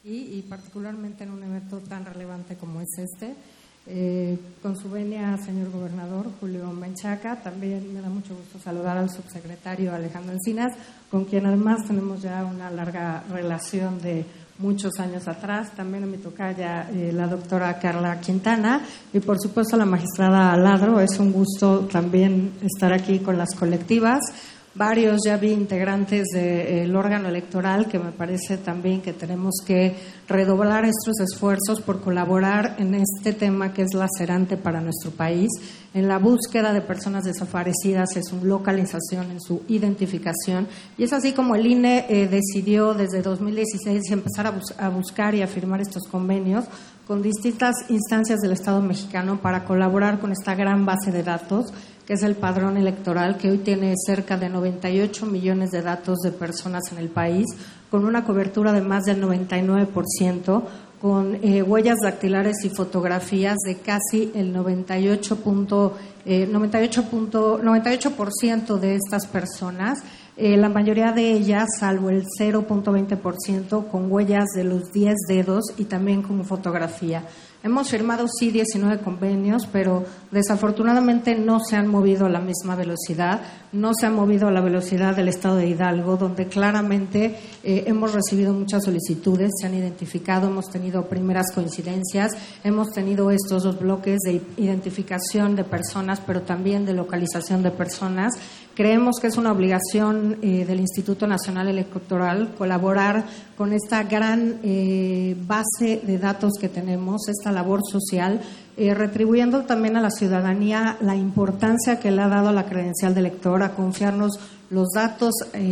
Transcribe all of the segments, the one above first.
y particularmente en un evento tan relevante como es este. Con su venia, señor gobernador Julio Menchaca, también me da mucho gusto saludar al subsecretario Alejandro Encinas, con quien además tenemos ya una larga relación de muchos años atrás. También me toca ya la doctora Carla Quintana y por supuesto la magistrada Ladro. Es un gusto también estar aquí con las colectivas. Varios ya vi integrantes del órgano electoral, que me parece también que tenemos que redoblar estos esfuerzos por colaborar en este tema que es lacerante para nuestro país, en la búsqueda de personas desaparecidas, en su localización, en su identificación. Y es así como el INE decidió desde 2016 empezar a buscar y a firmar estos convenios con distintas instancias del Estado mexicano para colaborar con esta gran base de datos que es el padrón electoral, que hoy tiene cerca de 98 millones de datos de personas en el país, con una cobertura de más del 99%, con huellas dactilares y fotografías de casi el 98% de estas personas, la mayoría de ellas, salvo el 0.20%, con huellas de los 10 dedos y también con fotografía. Hemos firmado, sí, 19 convenios, pero desafortunadamente no se han movido a la misma velocidad, no se han movido a la velocidad del Estado de Hidalgo, donde claramente hemos recibido muchas solicitudes, se han identificado, hemos tenido primeras coincidencias, hemos tenido estos dos bloques de identificación de personas, pero también de localización de personas. Creemos que es una obligación del Instituto Nacional Electoral colaborar con esta gran base de datos que tenemos, esta labor social, retribuyendo también a la ciudadanía la importancia que le ha dado a la credencial de elector, a confiarnos los datos,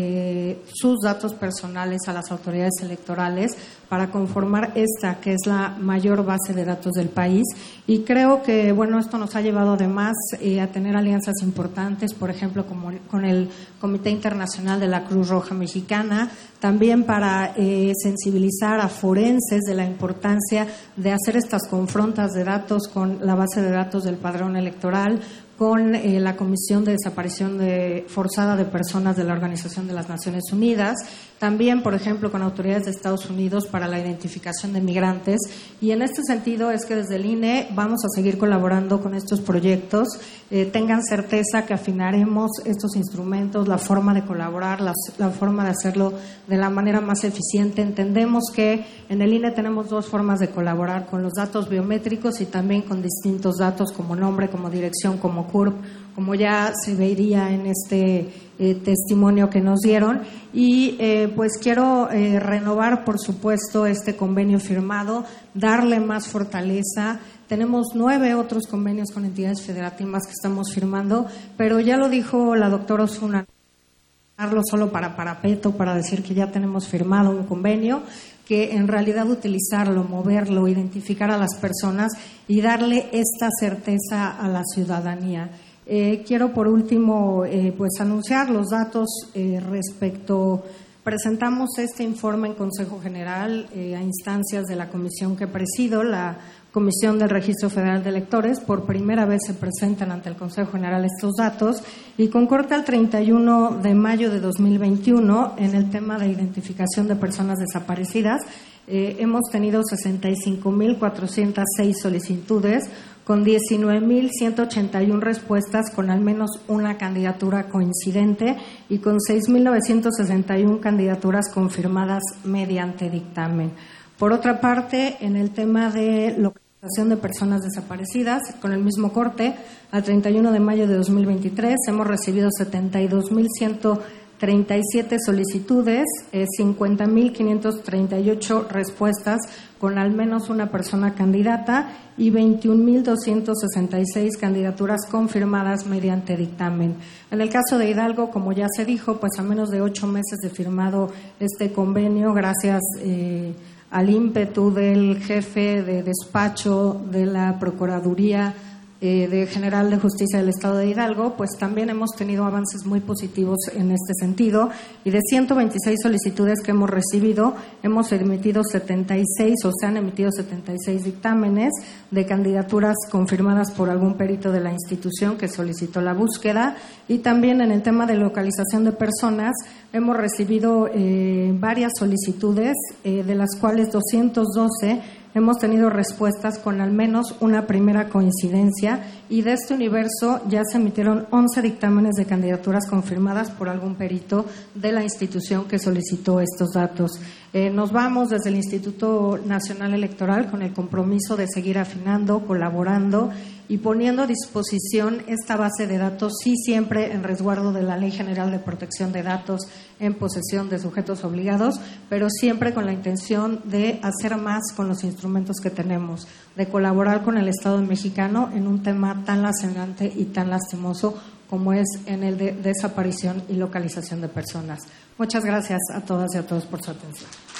sus datos personales a las autoridades electorales para conformar esta, que es la mayor base de datos del país. Y creo que, bueno, esto nos ha llevado además a tener alianzas importantes, por ejemplo, como con el Comité Internacional de la Cruz Roja Mexicana, también para sensibilizar a forenses de la importancia de hacer estas confrontas de datos con la base de datos del padrón electoral, con la Comisión de Desaparición Forzada de Personas de la Organización de las Naciones Unidas, también, por ejemplo, con autoridades de Estados Unidos para la identificación de migrantes. Y en este sentido es que desde el INE vamos a seguir colaborando con estos proyectos. Tengan certeza que afinaremos estos instrumentos, la forma de colaborar, la forma de hacerlo de la manera más eficiente. Entendemos que en el INE tenemos dos formas de colaborar, con los datos biométricos y también con distintos datos como nombre, como dirección, como CURP, como ya se vería en este testimonio que nos dieron. Y pues quiero renovar, por supuesto, este convenio firmado, darle más fortaleza. Tenemos 9 otros convenios con entidades federativas que estamos firmando, pero ya lo dijo la doctora Osuna, solo para parapeto, para decir que ya tenemos firmado un convenio, que en realidad utilizarlo, moverlo, identificar a las personas y darle esta certeza a la ciudadanía. Quiero por último pues anunciar los datos respecto. Presentamos este informe en Consejo General a instancias de la comisión que presido, la Comisión del Registro Federal de Electores. Por primera vez se presentan ante el Consejo General estos datos y con corte al 31 de mayo de 2021 en el tema de identificación de personas desaparecidas hemos tenido 65.406 solicitudes con 19.181 respuestas con al menos una candidatura coincidente y con 6.961 candidaturas confirmadas mediante dictamen. Por otra parte, en el tema de localización de personas desaparecidas, con el mismo corte, al 31 de mayo de 2023 hemos recibido 72.137 solicitudes, 50.538 respuestas con al menos una persona candidata y 21.266 candidaturas confirmadas mediante dictamen. En el caso de Hidalgo, como ya se dijo, pues a menos de 8 meses de firmado este convenio, gracias al ímpetu del jefe de despacho de la Procuraduría de General de Justicia del Estado de Hidalgo, pues también hemos tenido avances muy positivos en este sentido, y de 126 solicitudes que hemos recibido, hemos emitido 76 o se han emitido 76 dictámenes de candidaturas confirmadas por algún perito de la institución que solicitó la búsqueda, y también en el tema de localización de personas hemos recibido varias solicitudes, de las cuales 212 hemos tenido respuestas con al menos una primera coincidencia, y de este universo ya se emitieron 11 dictámenes de candidaturas confirmadas por algún perito de la institución que solicitó estos datos. Nos vamos desde el Instituto Nacional Electoral con el compromiso de seguir afinando, colaborando y poniendo a disposición esta base de datos, sí siempre en resguardo de la Ley General de Protección de Datos en posesión de sujetos obligados, pero siempre con la intención de hacer más con los instrumentos que tenemos, de colaborar con el Estado mexicano en un tema tan lacerante y tan lastimoso como es en el de desaparición y localización de personas. Muchas gracias a todas y a todos por su atención.